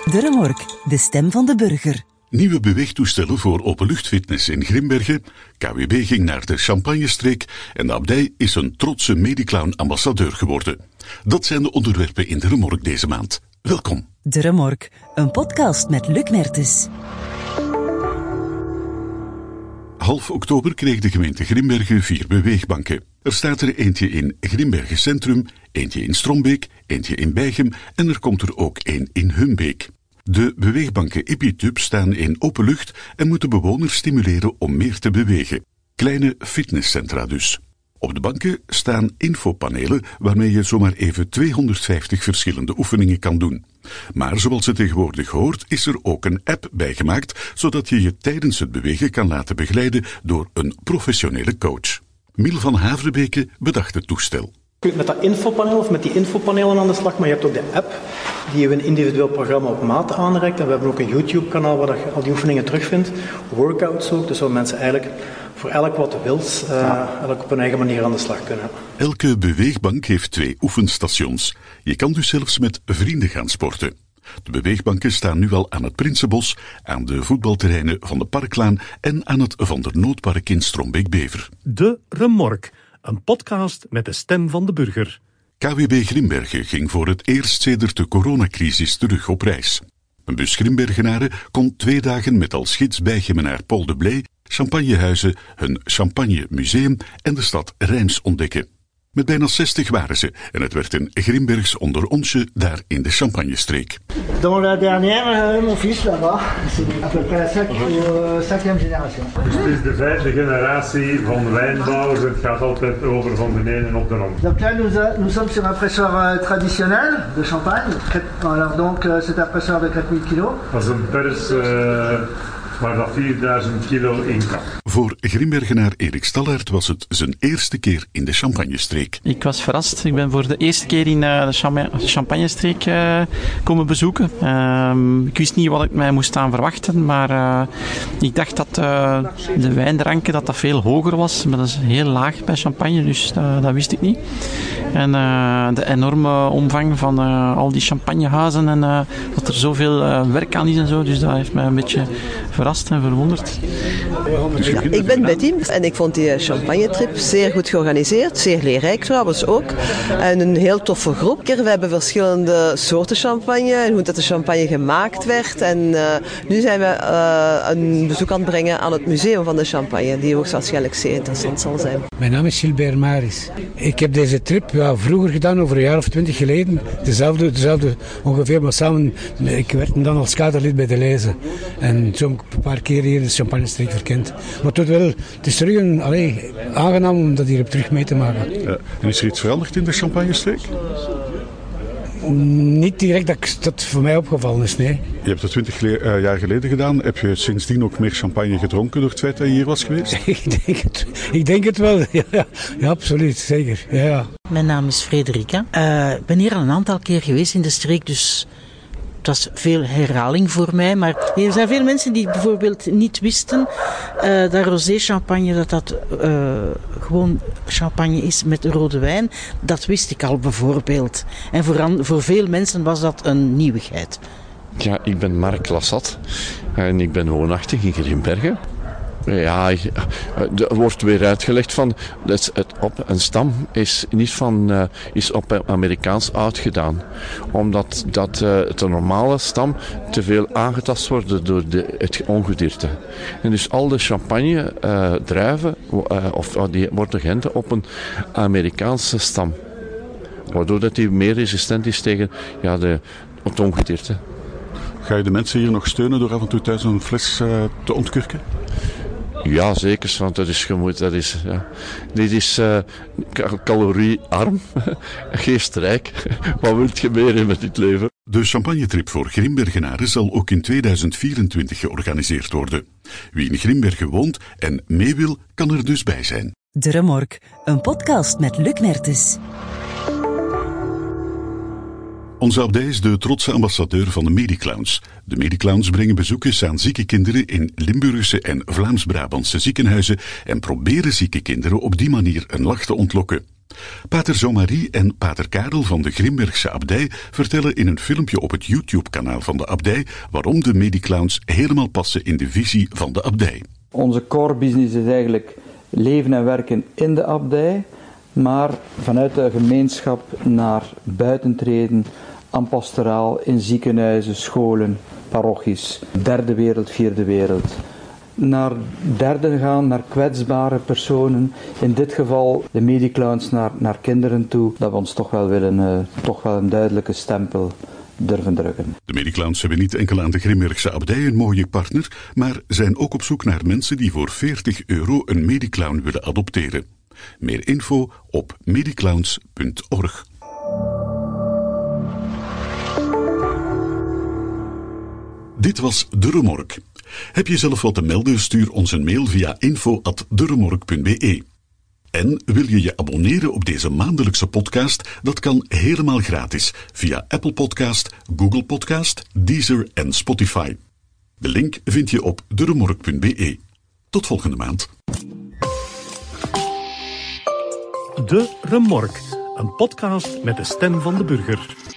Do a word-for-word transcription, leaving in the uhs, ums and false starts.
De Remork, de stem van de burger. Nieuwe beweegtoestellen voor openluchtfitness in Grimbergen. K W B ging naar de Champagnestreek en de abdij is een trotse Mediclown-ambassadeur geworden. Dat zijn de onderwerpen in de Remork deze maand. Welkom. De Remork, een podcast met Luc Mertens. Half oktober kreeg de gemeente Grimbergen vier beweegbanken. Er staat er eentje in Grimbergen Centrum, eentje in Strombeek, eentje in Bijchem en er komt er ook één in Humbeek. De beweegbanken Epitub staan in open lucht en moeten bewoners stimuleren om meer te bewegen. Kleine fitnesscentra dus. Op de banken staan infopanelen waarmee je zomaar even tweehonderdvijftig verschillende oefeningen kan doen. Maar zoals het tegenwoordig hoort, is er ook een app bijgemaakt, zodat je je tijdens het bewegen kan laten begeleiden door een professionele coach. Miel van Havrebeke bedacht het toestel. Je kunt met dat infopaneel of met die infopanelen aan de slag, maar je hebt ook de app die je een individueel programma op maat aanreikt. En we hebben ook een YouTube-kanaal waar je al die oefeningen terugvindt. Workouts ook, dus waar mensen eigenlijk voor elk wat wils uh, eigenlijk op hun eigen manier aan de slag kunnen. Elke beweegbank heeft twee oefenstations. Je kan dus zelfs met vrienden gaan sporten. De beweegbanken staan nu al aan het Prinsenbos, aan de voetbalterreinen van de Parklaan en aan het Van der Nootpark in Strombeek-Bever. De Remork, een podcast met de stem van de burger. K W B Grimbergen ging voor het eerst sedert de coronacrisis terug op reis. Een bus Grimbergenaren kon twee dagen met als gids bijgemenaar Paul de Bley Champagnehuizen, hun Champagne Museum en de stad Reims ontdekken. Met bijna zestig waren ze en het werd een Grimbergs onder onsje daar in de Champagnestreek. Dans la dernière, mon fils là-bas, c'est à peu près la cinquième génération. Dus het is de vijfde generatie van wijnbouwers. Het gaat altijd over van de ene op de andere. Donc là, nous, a, nous sommes sur un presseur euh, traditionnel de champagne. Alors donc, euh, c'est un presseur de quatre mille kilos. Dat is een pers uh, waar dat vierduizend kilo in kan. Voor Grimbergenaar Erik Stallaert was het zijn eerste keer in de Champagnestreek. Ik was verrast. Ik ben voor de eerste keer in uh, de Champa- Champagnestreek uh, komen bezoeken. Uh, ik wist niet wat ik mij moest aan verwachten, maar uh, ik dacht dat uh, de wijndranken dat dat veel hoger was. Maar dat is heel laag bij champagne, dus uh, dat wist ik niet. En uh, de enorme omvang van uh, al die champagnehuizen en uh, dat er zoveel uh, werk aan is en zo, dus dat heeft mij een beetje verrast en verwonderd. Ja, ik ben Betty en ik vond die champagnetrip zeer goed georganiseerd, zeer leerrijk trouwens ook. En een heel toffe groep. We hebben verschillende soorten champagne en hoe dat de champagne gemaakt werd. En uh, nu zijn we uh, een bezoek aan het brengen aan het museum van de champagne, die hoogstwaarschijnlijk zeer interessant zal zijn. Mijn naam is Gilbert Maris. Ik heb deze trip ja, vroeger gedaan, over een jaar of twintig geleden. Dezelfde, dezelfde ongeveer, maar samen. Ik werd dan als kaderlid bij de Lezen. En zo heb ik een paar keer hier de Champagnestreek verkend. Maar het, wel, het is terug een, allee, aangenaam om dat hier op terug mee te maken. Ja, en is er iets veranderd in de Champagnestreek? Niet direct dat dat voor mij opgevallen is, nee. Je hebt het twintig le- jaar geleden gedaan. Heb je sindsdien ook meer champagne gedronken door het feit dat je hier was geweest? ik, denk het, ik denk het wel, ja, ja, ja absoluut, zeker. Ja, ja. Mijn naam is Frederika. Uh, ik ben hier al een aantal keer geweest in de streek, dus het was veel herhaling voor mij. Maar er zijn veel mensen die bijvoorbeeld niet wisten uh, dat rosé champagne, dat dat uh, gewoon champagne is met rode wijn. Dat wist ik al bijvoorbeeld. En voor, an- voor veel mensen was dat een nieuwigheid. Ja, ik ben Mark Lassat en ik ben woonachtig in Grimbergen. Ja, er wordt weer uitgelegd van het, het op een stam is niet van uh, is op Amerikaans oud gedaan, omdat dat uh, het een normale stam te veel aangetast wordt door de, het ongedierte. En dus al de champagne uh, druiven uh, of uh, die worden genten op een Amerikaanse stam, waardoor dat die meer resistent is tegen ja, de, het ongedierte. Ga je de mensen hier nog steunen door af en toe thuis een fles uh, te ontkurken? Ja, zeker, want dat is gemoed. Dat is, ja. Dit is uh, caloriearm, geestrijk. Wat wil je meer met dit leven? De champagnetrip voor Grimbergenaren zal ook in tweeduizend vierentwintig georganiseerd worden. Wie in Grimbergen woont en mee wil, kan er dus bij zijn. De Remork, een podcast met Luc Mertens. Onze abdij is de trotse ambassadeur van de Mediclowns. De Mediclowns brengen bezoekjes aan zieke kinderen in Limburgse en Vlaams-Brabantse ziekenhuizen en proberen zieke kinderen op die manier een lach te ontlokken. Pater Jean-Marie en pater Karel van de Grimbergse Abdij vertellen in een filmpje op het YouTube-kanaal van de abdij waarom de Mediclowns helemaal passen in de visie van de abdij. Onze core business is eigenlijk leven en werken in de abdij, maar vanuit de gemeenschap naar buiten treden aan pastoraal in ziekenhuizen, scholen, parochies, derde wereld, vierde wereld. Naar derde gaan, naar kwetsbare personen, in dit geval de Mediclowns naar, naar kinderen toe, dat we ons toch wel willen, uh, toch wel een duidelijke stempel durven drukken. De Mediclowns hebben niet enkel aan de Grimbergse Abdij een mooie partner, maar zijn ook op zoek naar mensen die voor veertig euro een Mediclown willen adopteren. Meer info op mediclowns punt org. Dit was De Remork. Heb je zelf wat te melden? Stuur ons een mail via info at deremork punt be. En wil je je abonneren op deze maandelijkse podcast? Dat kan helemaal gratis via Apple Podcast, Google Podcast, Deezer en Spotify. De link vind je op deremork punt be. Tot volgende maand. De Remork, een podcast met de stem van de burger.